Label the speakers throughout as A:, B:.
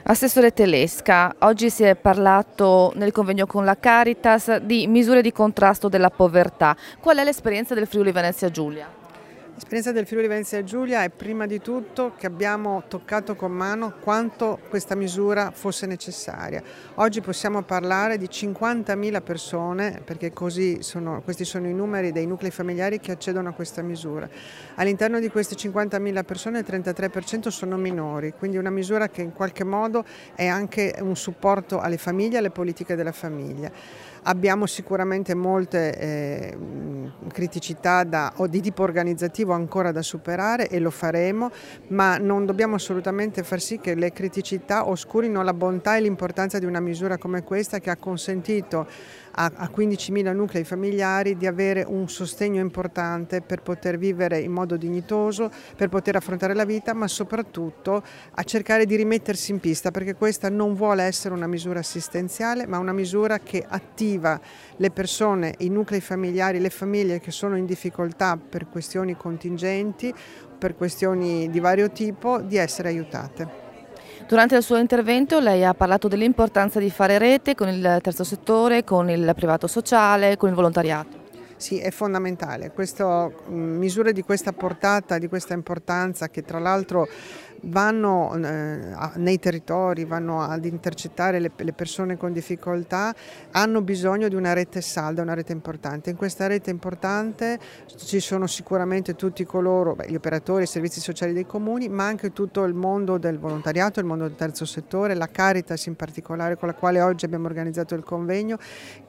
A: Assessore Telesca, oggi si è parlato nel convegno con la Caritas di misure di contrasto della povertà. Qual è l'esperienza del Friuli Venezia Giulia?
B: L'esperienza del Friuli Venezia Giulia è prima di tutto che abbiamo toccato con mano quanto questa misura fosse necessaria. Oggi possiamo parlare di 50.000 persone, perché questi sono i numeri dei nuclei familiari che accedono a questa misura. All'interno di queste 50.000 persone il 33% sono minori, quindi una misura che in qualche modo è anche un supporto alle famiglie, alle politiche della famiglia. Abbiamo sicuramente molte criticità di tipo organizzativo ancora da superare e lo faremo, ma non dobbiamo assolutamente far sì che le criticità oscurino la bontà e l'importanza di una misura come questa, che ha consentito a 15.000 nuclei familiari di avere un sostegno importante per poter vivere in modo dignitoso, per poter affrontare la vita, ma soprattutto a cercare di rimettersi in pista, perché questa non vuole essere una misura assistenziale, ma una misura che attiva le persone, i nuclei familiari, le famiglie che sono in difficoltà per questioni contingenti, per questioni di vario tipo, di essere aiutate.
A: Durante il suo intervento lei ha parlato dell'importanza di fare rete con il terzo settore, con il privato sociale, con il volontariato.
B: Sì, è fondamentale. Misure di questa portata, di questa importanza, che tra l'altro vanno nei territori, vanno ad intercettare le persone con difficoltà, hanno bisogno di una rete salda, una rete importante. In questa rete importante ci sono sicuramente tutti coloro, gli operatori, i servizi sociali dei comuni, ma anche tutto il mondo del volontariato, il mondo del terzo settore, la Caritas in particolare, con la quale oggi abbiamo organizzato il convegno,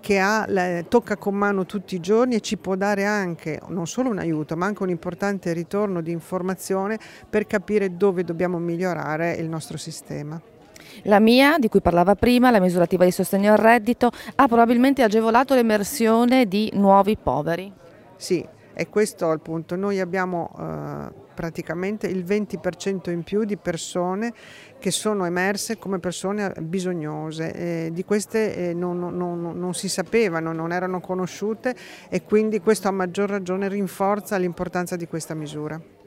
B: che tocca con mano tutti i giorni e ci può dare anche non solo un aiuto, ma anche un importante ritorno di informazione per capire dove dobbiamo migliorare il nostro sistema.
A: La mia, di cui parlava prima, la misurativa di sostegno al reddito, ha probabilmente agevolato l'emersione di nuovi poveri.
B: Sì, e questo è il punto. Noi abbiamo praticamente il 20% in più di persone che sono emerse come persone bisognose. Di queste non si sapevano, non erano conosciute, e quindi questo a maggior ragione rinforza l'importanza di questa misura.